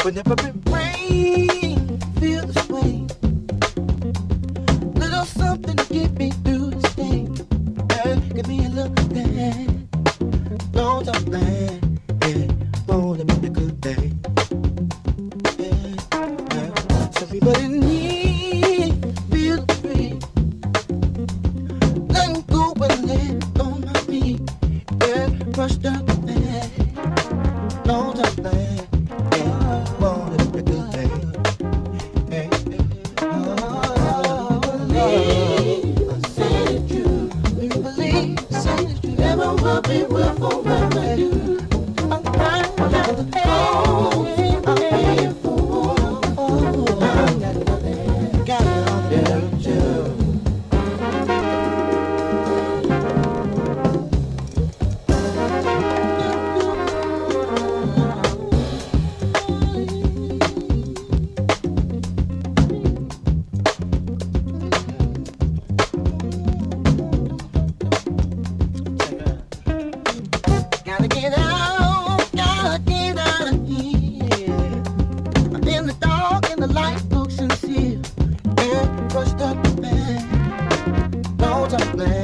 Whenever it rains, feel this way. Little something to get me through this day. Give me a look back. Don't talk back. Yeah, won't it be a good day? Yeah. So everybody need feel free. Let go and let on my feet. Yeah, brushed up the back. Don't talk back. Yeah, won't it be a good day? We will forever do. I'm crying for the pain. I'm paying for. I got nothing. Got nothing to do. Gotta get out of here. I'm in the dark and the light looks sincere. Yeah, brushed up the bed. Don't talk bad.